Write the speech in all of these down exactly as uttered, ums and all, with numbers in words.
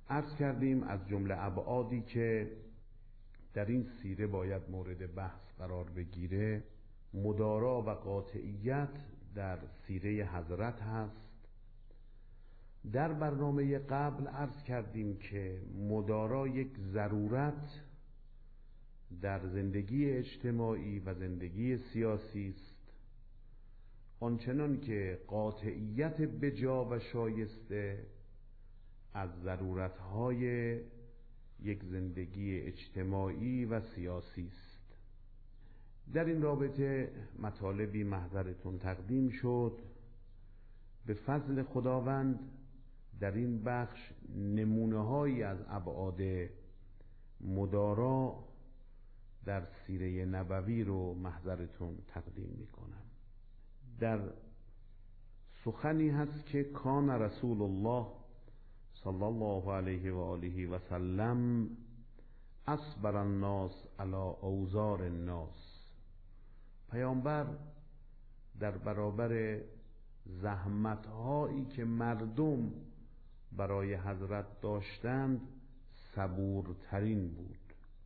عرض کردیم از جمله ابعادی که در این سیره باید مورد بحث قرار بگیره مدارا و قاطعیت در سیره حضرت هست. در برنامه قبل عرض کردیم که مدارا یک ضرورت در زندگی اجتماعی و زندگی سیاسی است، آنچنان که قاطعیت بجا و شایسته از ضرورتهای یک زندگی اجتماعی و سیاسی است. در این رابطه مطالبی محضرتون تقدیم شد. به فضل خداوند در این بخش نمونه‌هایی از ابعاد مدارا در سیره نبوی رو محضرتون تقدیم میکنم. در سخنی هست که کان رسول الله صلی الله علیه و آله و سلم اصبر الناس علی اوزار الناس. پیامبر در برابر زحمت‌هایی که مردم برای حضرت داشتند صبورترین بود.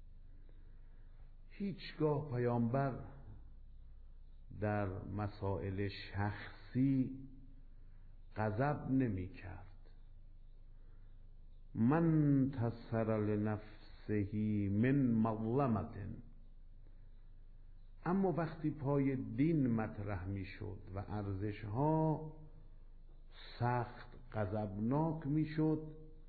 هیچگاه پیامبر در مسائل شخصی غضب نمی کرد. من تصر لنفسه من مظلمت. اما وقتی پای دین مطرح می شد و ارزش ها سخت غضبناک می شد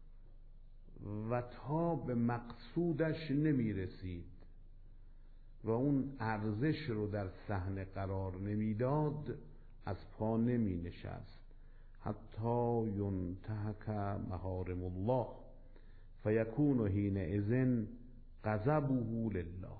و تا به مقصودش نمی رسید و اون ارزش رو در صحنه قرار نمیداد، از پا نمی نشست حتی ینتهک محارم الله فیکون حینئذ غضبه لله.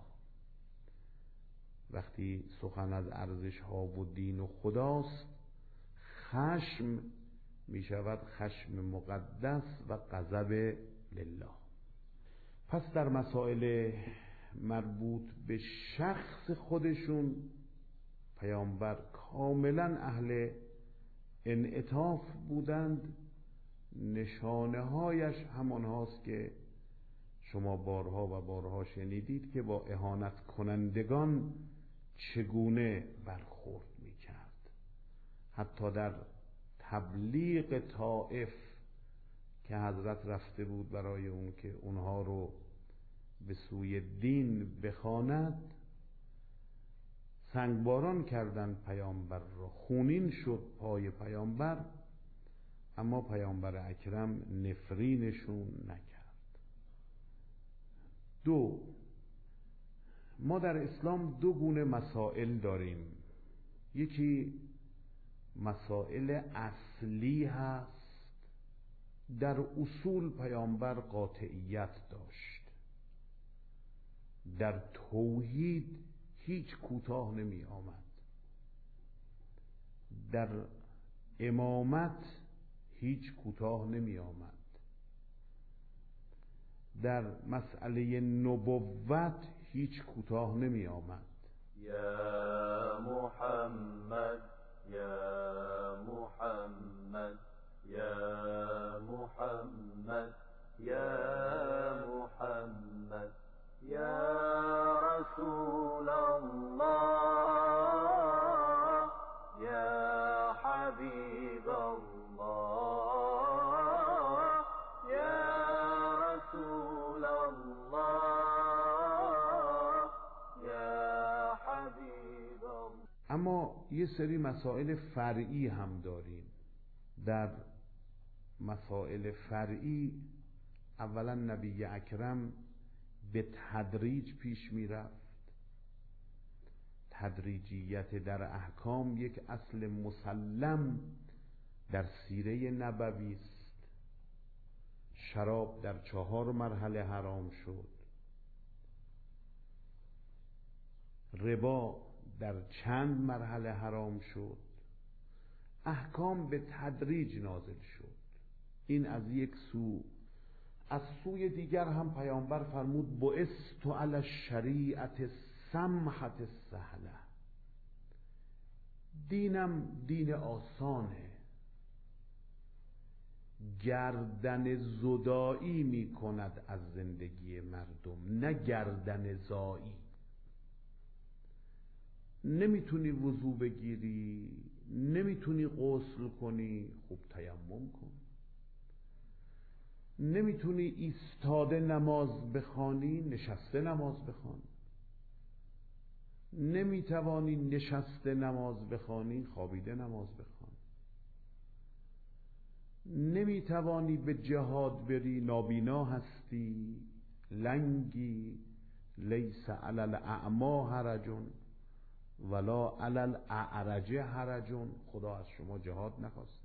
وقتی سخن از ارزش ها و دین و خداست، خشم می شود خشم مقدس و غضب لله. پس در مسائل مربوط به شخص خودشون پیامبر کاملا اهل انعطاف بودند. نشانه هایش همان هاست که شما بارها و بارها شنیدید که با اهانت کنندگان چگونه برخورد می کرد. حتی در تبلیغ طائف که حضرت رفته بود برای اون که اونها رو به سوی دین بخواند، سنگباران کردند پیامبر را، خونین شد پای پیامبر، اما پیامبر اکرم نفرینشون نکرد. دو، ما در اسلام دو گونه مسائل داریم. یکی مسائل اصلی هست. در اصول پیامبر قاطعیت داشت. در توحید هیچ کوتاه نمی آمد. در امامت هیچ کوتاه نمی آمد. در مسئله نبوت هیچ کوتاه نمی آمد. یا محمد یا محمد یا محمد یا محمد یا رسول الله یا حبیب الله یا رسول الله یا حبیب الله. اما یه سری مسائل فرعی هم داریم. در مسائل فرعی اولا نبی اکرم به تدریج پیش می رفت. تدریجیت در احکام یک اصل مسلم در سیره نبوی است. شراب در چهار مرحله حرام شد. ربا در چند مرحله حرام شد. احکام به تدریج نازل شد. این از یک سو. از سوی دیگر هم پیامبر فرمود بعثت علی الشریعة سمحة السهلة. دینم دین آسانه. گردن زدایی می کند از زندگی مردم، نه گردن زایی. نمیتونی وضو بگیری، نمیتونی غسل کنی، خوب تیمم کن. نمیتونی ایستاده نماز بخوانی، نشسته نماز بخوان. نمیتوانی نشسته نماز بخوانی، خوابیده نماز بخوان. نمیتوانی به جهاد بری، نابینا هستی، لنگی. لیس علی الاعمی حرج ولا علی الاعرج حرج. خدا از شما جهاد نخواسته.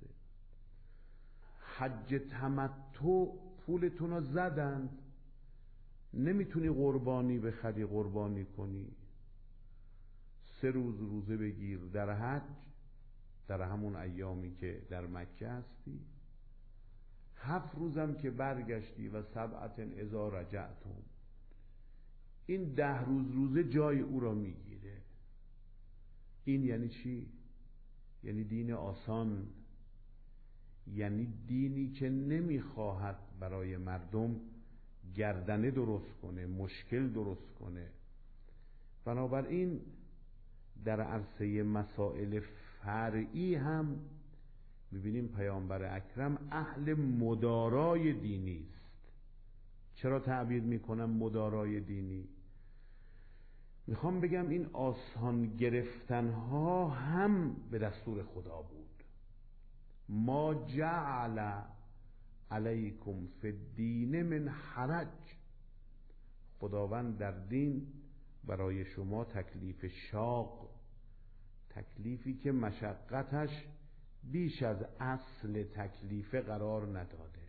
حج تمتع پولتون رو زدند، نمیتونی قربانی بخری قربانی کنی. سه روز روزه بگیر در حج، در همون ایامی که در مکه هستی. هفت روزم که برگشتی و سبعت اذا رجعتم. این ده روز روزه جای او را میگیره. این یعنی چی؟ یعنی دین آسان، یعنی دینی که نمیخواهد برای مردم گردنه درست کنه، مشکل درست کنه. بنابراین در عرصه مسائل فرعی هم میبینیم پیامبر اکرم اهل مدارای دینی است. چرا تعبیر میکنم مدارای دینی؟ میخوام بگم این آسان گرفتن ها هم به دستور خدا بود. ما جعل علیکم فی الدین من حرج. خداوند در دین برای شما تکلیف شاق، تکلیفی که مشقتش بیش از اصل تکلیف قرار نداده.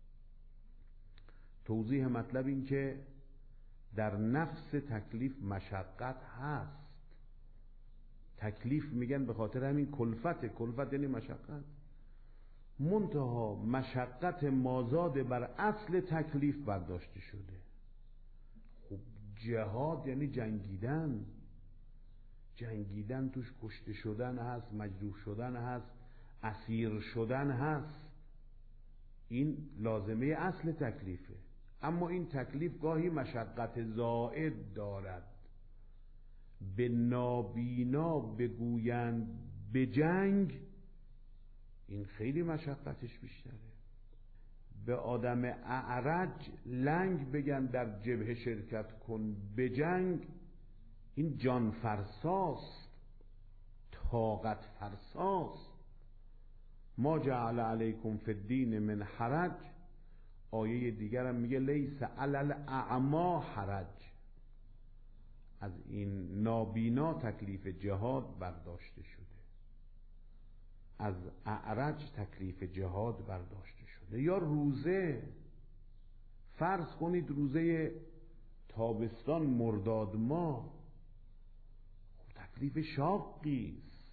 توضیح مطلب این که در نفس تکلیف مشقت هست. تکلیف میگن به خاطر همین کلفت. کلفت یعنی مشقت. منتها مشقت مازاد بر اصل تکلیف برداشته شده. خب جهاد یعنی جنگیدن. جنگیدن توش کشته شدن هست، مجروح شدن هست، اسیر شدن هست. این لازمه اصل تکلیفه. اما این تکلیف گاهی مشقت زائد دارد. به نابینا بگویند به جنگ، این خیلی مشقتش بیشتره. به آدم اعرج لنگ بگن در جبهه شرکت کن به جنگ، این جان فرساست، طاقت فرساست. ما جعل علیکم فی الدین من حرج. آیه دیگر هم میگه لیس علی الاعمی حرج. از این نابینا تکلیف جهاد برداشته شده، از اعرج تکلیف جهاد برداشته شده. یا روزه، فرض کنید روزه تابستان مرداد ماه، خب تکلیف شاقی است،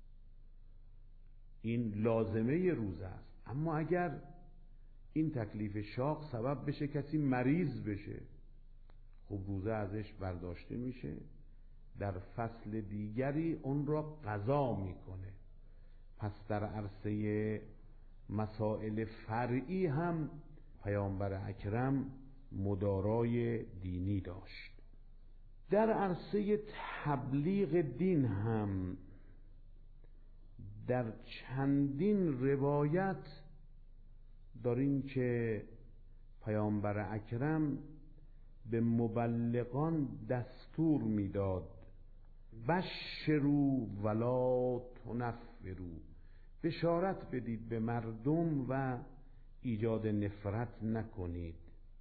این لازمه روزه است. اما اگر این تکلیف شاق سبب بشه کسی مریض بشه، خب روزه ازش برداشته میشه، در فصل دیگری اون را قضا میکنه. پس در عرصه مسائل فرعی هم پیامبر اکرم مدارای دینی داشت. در عرصه تبلیغ دین هم در چندین روایت داریم که پیامبر اکرم به مبلغان دستور میداد بشروا ولا تنفروا، بشارت بدید به مردم و ایجاد نفرت نکنید.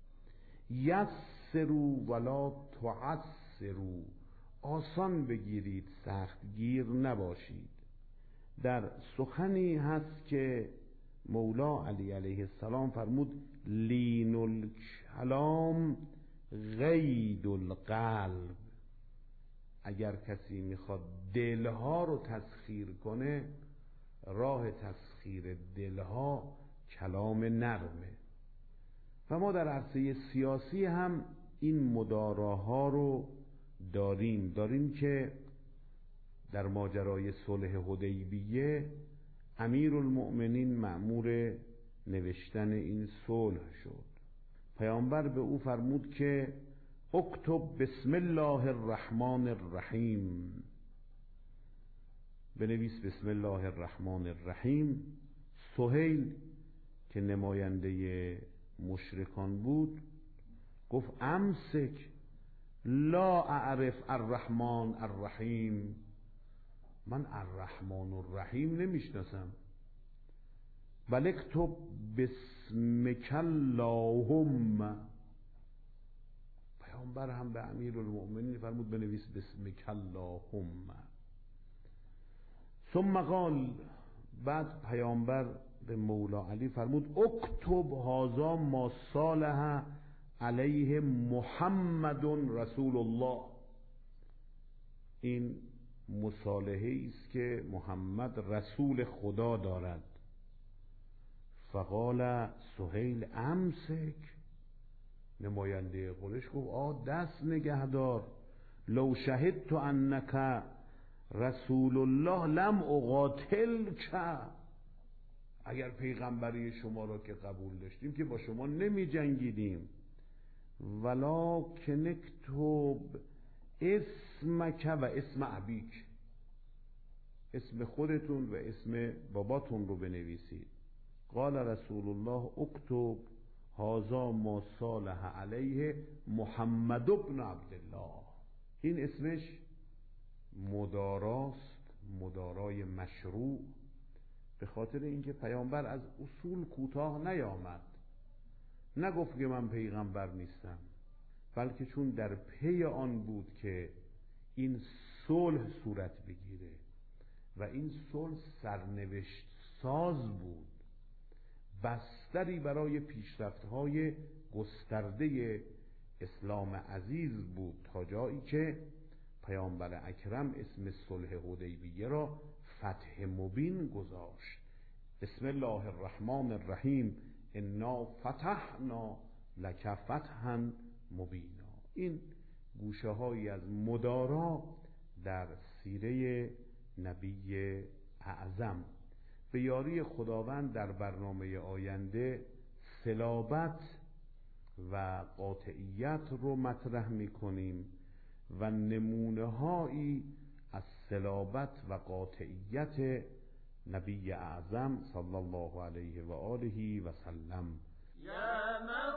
یسروا ولا تعسروا، آسان بگیرید سخت گیر نباشید. در سخنی هست که مولا علی علیه السلام فرمود لین الکلام غید القلب. اگر کسی میخواد دلها رو تسخیر کنه، راه تسخیر دلها کلام نرمه. و ما در عرصه سیاسی هم این مداراها رو داریم داریم که در ماجرای صلح حدیبیه امیر المؤمنین مأمور نوشتن این صلح شد. پیامبر به او فرمود که اکتب بسم الله الرحمن الرحیم، بنویس بسم الله الرحمن الرحیم. سهیل که نماینده مشرکان بود گفت امسک لا اعرف الرحمن الرحیم، من الرحمن الرحیم نمیشناسم. بل اکتب بسمک اللهم. پیامبر هم به امیرالمؤمنین فرمود بنویس بسمک اللهم. ثم قال، بعد پیامبر به مولا علی فرمود اکتب هذا ما صالح علیه محمد رسول الله، این مصالحه است که محمد رسول خدا دارد. فقال سهیل امسک، نماینده قریش گفت آ دست نگهدار، لو شهدت انک رسول الله لم اقاتلک، اگر پیغمبری شما را که قبول داشتیم که با شما نمی جنگیدیم. ولکن اکتب اسمک و اسم ابیک، اسم خودتون و اسم باباتون رو بنویسید. قال رسول الله اکتب هذا ما صالح علیه محمد بن عبدالله. این اسمش مداراست، مدارای مشروع، به خاطر اینکه پیامبر از اصول کوتاه نیامد، نگفت که من پیغمبر نیستم، بلکه چون در پی آن بود که این صلح صورت بگیره و این صلح سرنوشت ساز بود، بستری برای پیشرفت‌های گسترده اسلام عزیز بود، تا جایی که پیامبر اکرم اسم صلح حدیبیه را فتح مبین گذاشت. بسم الله الرحمن الرحیم انا فتحنا لک فتحا مبینا. این گوشه هایی از مدارا در سیره نبی اعظم. به یاری خداوند در برنامه آینده صلابت و قاطعیت رو مطرح میکنیم و نمونه هایی از صلابت و قاطعیت نبی اعظم صلی الله علیه و آله و سلم. یا